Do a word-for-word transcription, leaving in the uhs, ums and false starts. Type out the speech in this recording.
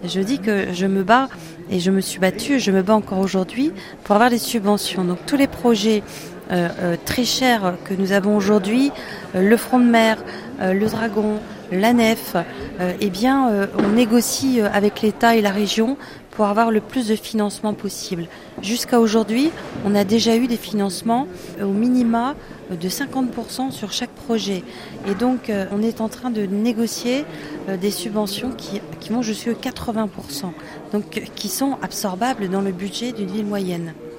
Je dis que je me bats et je me suis battue, je me bats encore aujourd'hui pour avoir des subventions. Donc tous les projets euh, euh, très chers que nous avons aujourd'hui, euh, le front de mer, euh, le dragon, la nef, euh, eh bien euh, on négocie avec l'État et la région pour avoir le plus de financement possible. Jusqu'à aujourd'hui, on a déjà eu des financements au minima de cinquante pour cent sur chaque projet. Et donc, euh, on est en train de négocier euh, des subventions qui, qui vont jusqu'à quatre-vingts pour cent, donc qui sont absorbables dans le budget d'une ville moyenne.